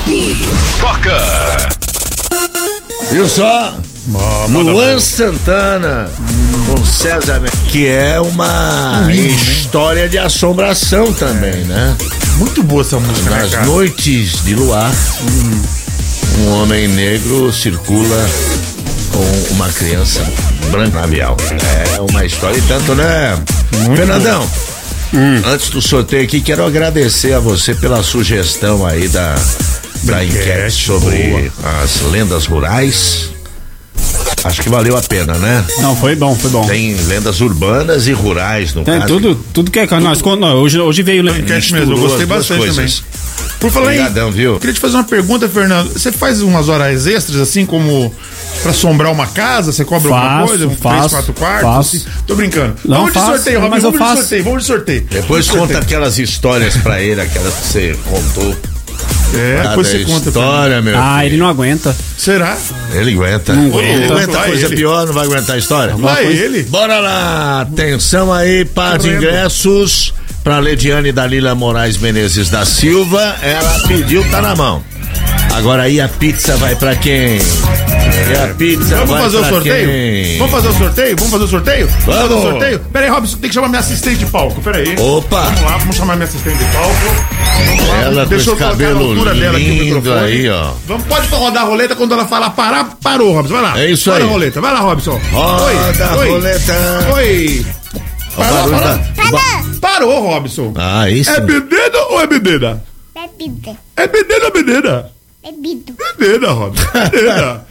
Toca! Viu só? Luan Santana com César, que é uma história de assombração também, né? Muito boa essa música, Nas noites de luar, um homem negro circula com uma criança branca na vial. É uma história e tanto, né? Fernandão, antes do sorteio aqui, quero agradecer a você pela sugestão aí da enquete sobre as lendas rurais. Acho que valeu a pena, né? Não, foi bom. Tem lendas urbanas e rurais, no Tem caso. tudo que é nós. Hoje veio enquete mesmo, eu gostei bastante também. Por falar Obrigadão, viu? Queria te fazer uma pergunta, Fernando. Você faz umas horas extras, assim, como pra assombrar uma casa? Você cobra alguma coisa? 3, 4 quartos? Faço. Assim? Tô brincando. Não, vamos de sorteio, Robin. mas eu faço. Vamos de sorteio. Depois conta aquelas histórias pra ele, aquelas que você contou. Depois você conta. História, meu filho. ele não aguenta. Será? Ele aguenta. Ele aguenta coisa pior, não vai aguentar a história? Vai ele. Bora lá, atenção aí, par de ingressos pra Lediane Dalila Moraes Menezes da Silva. Ela pediu, tá na mão. Agora aí a pizza vai pra quem? E a pizza Vamos vai fazer o pra sorteio? quem? Vamos fazer o sorteio? Vamos fazer o sorteio? Vamos. Pera aí, Robson, tem que chamar minha assistente de palco. Pera aí. Opa! Vamos lá, vamos chamar minha assistente de palco. Vamos lá. Ela com Deixa eu esse colocar a cabelo altura dela aqui no lindo microfone. aí, ó. Pode rodar a roleta quando ela falar parar, parou, Robson. Vai lá. É isso aí. Para a roleta. Vai lá, Robson. Roda a roleta. Oi. O barulho Parou, Robson. Ah, isso. É bebida ou é bebida? Bebida. É bebida ou bebida? Bebido. Bebida, Robson. Bebida.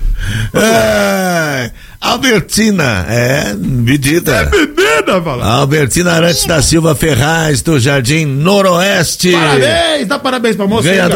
Albertina, medida. Bebida, fala. Albertina Arantes da Silva Ferraz, do Jardim Noroeste. Parabéns, dá parabéns pra moça. Ganhadora